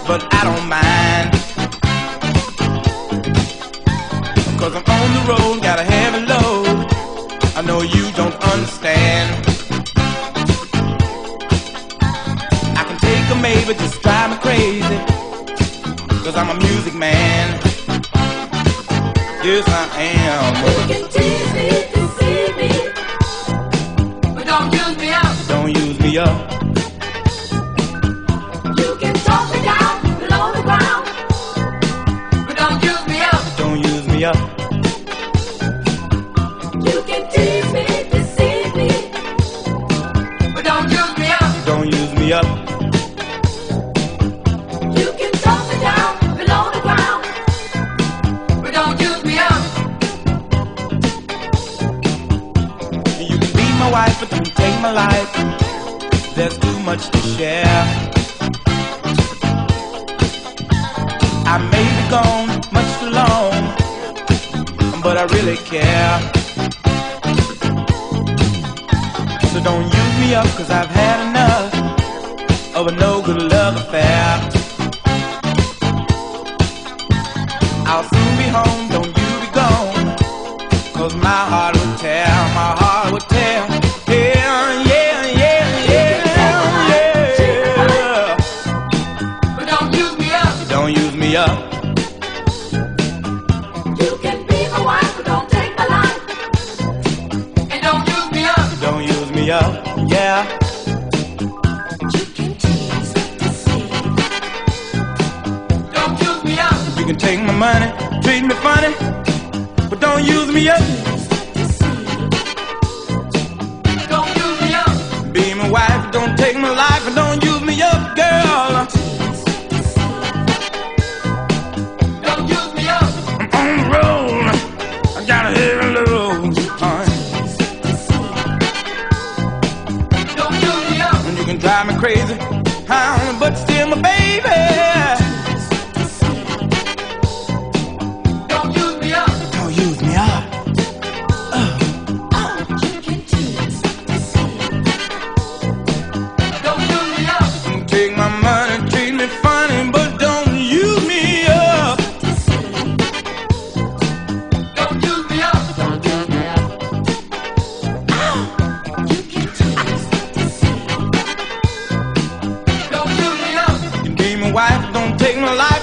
but I don't mind. 'Cause I'm on the road, got a heavy load. I know you don't understand. I can take or maybe just drive me crazy, 'cause I'm a music man. Yes, I am. You can tease me, deceive me, but don't use me up. Don't use me up. You can talk me down below the ground, but don't use me up. Don't use me up. You can tease me, deceive me, but don't use me up. Don't use me up. You can talk me down below the ground, but don't use me up. You can be my wife, but you can take my life. There's too much to share. I may be gone much too long, but I really care. So don't use me up, 'cause I've had enough of a no good love affair. I'll soon be home, don't you be gone, 'cause my heart would tear, my heart would tear. Yeah, yeah, yeah, yeah, yeah. But don't use me up. Don't use me up. You can be my wife, but don't take my life. And don't use me up. Don't use me up. Yeah. You can tease, deceive. Don't use me up. You can take my money, treat me funny, but don't use me up. Don't use me up. Be my wife, don't take my life, and don't use me up, girl. Don't use me up. I'm on the road, I got a heavy load. Don't use me up. And you can drive me crazy, but still my baby. Don't use me up. Don't use me up. You can tease, deceive. Don't use me up. Take my money, treat me funny, but don't use me up. Don't use me up. Don't use me up. You can tease, deceive. Don't use me up. You can be my wife, don't take my life.